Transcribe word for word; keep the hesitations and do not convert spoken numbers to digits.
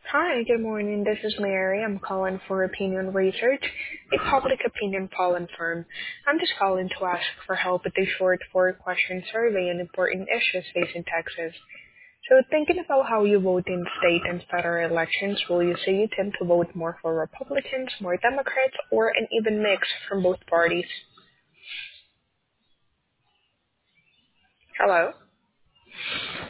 Hi, good morning. This is Mary. I'm calling for Opinion Research, a public opinion polling firm. I'm just calling to ask for help with a short four-question survey on important issues facing Texas. So thinking about how you vote in state and federal elections, will you say you tend to vote more for Republicans, more Democrats, or an even mix from both parties? Hello?